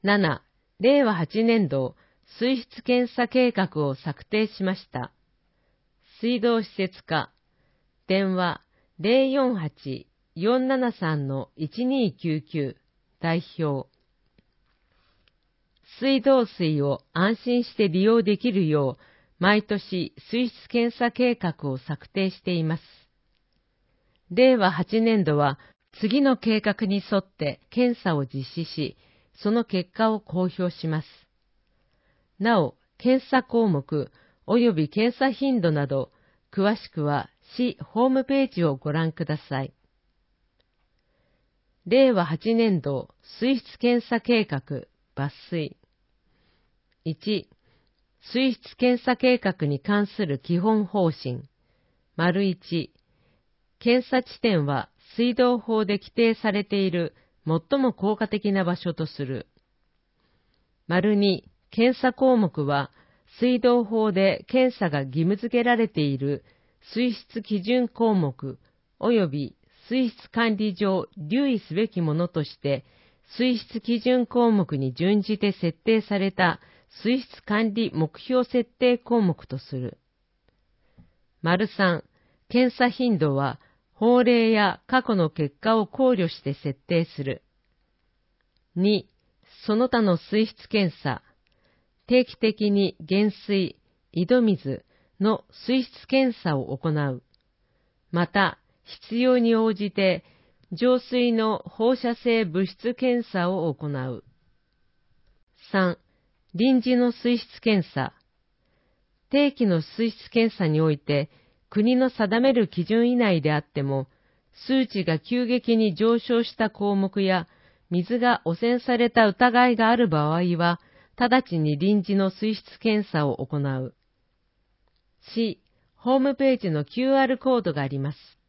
7、令和8年度水質検査計画を策定しました。水道施設課、電話 048-473-1299 代表。水道水を安心して利用できるよう、毎年水質検査計画を策定しています。令和8年度は次の計画に沿って検査を実施し、その結果を公表します。なお、検査項目及び検査頻度など、詳しくは市ホームページをご覧ください。令和8年度水質検査計画抜粋。1、水質検査計画に関する基本方針。1、検査地点は水道法で規定されている最も効果的な場所とする。2、検査項目は水道法で検査が義務付けられている水質基準項目及び水質管理上留意すべきものとして水質基準項目に準じて設定された水質管理目標設定項目とする。3、検査頻度は法令や過去の結果を考慮して設定する。2、その他の水質検査、定期的に原水、井戸水の水質検査を行う。また、必要に応じて浄水の放射性物質検査を行う。3、臨時の水質検査。定期の水質検査において、国の定める基準以内であっても、数値が急激に上昇した項目や、水が汚染された疑いがある場合は、直ちに臨時の水質検査を行う。4、ホームページの QR コードがあります。